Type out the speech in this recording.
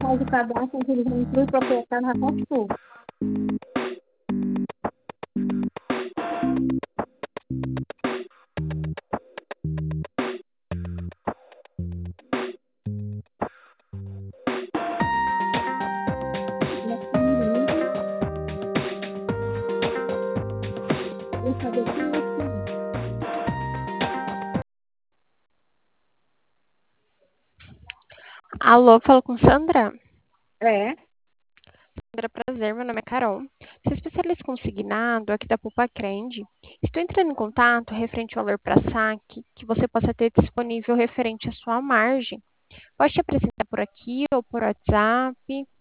faz o cadastro, eles não incluem proprietário na Consul. Alô, falo com Sandra? É, Sandra, prazer, meu nome é Carol. Sou especialista consignado aqui da Poupa Crende. Estou entrando em contato referente ao valor para saque que você possa ter disponível referente à sua margem. Pode te apresentar por aqui ou por WhatsApp?